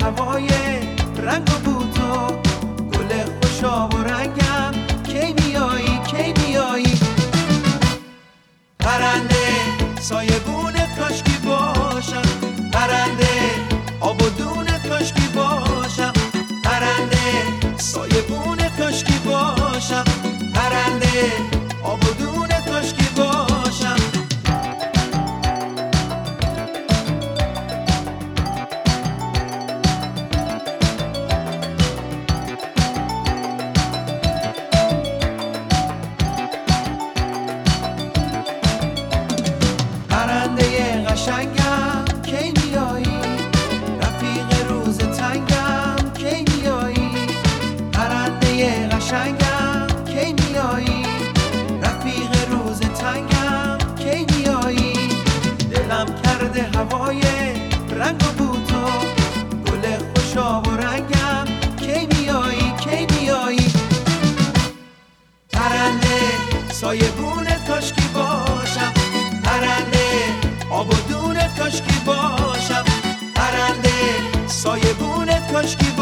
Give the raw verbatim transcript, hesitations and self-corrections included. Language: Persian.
هوای رنگ و بوتو، گل خوشاب و رنگم کی میایی کی میایی. پرنده سایبون کاشکی باشم، پرنده آب و دون کاشکی باشم، پرنده سایبون کاشکی باشم، پرنده آب و دون کاشکی باشم. پرنده قشنگم کی میایی، رفیق روز تنگم کی میایی. پرنده قشنگم کی میایی، رفیق روز تنگم کی میایی. دلم کرده هوای رنگ و بوتو، گل خوشاب و رنگم کی میایی کی میایی. پرنده سایبون کاشکی باشم، پرنده آب و دون کاشکی باشم، پرنده سایبون کاشکی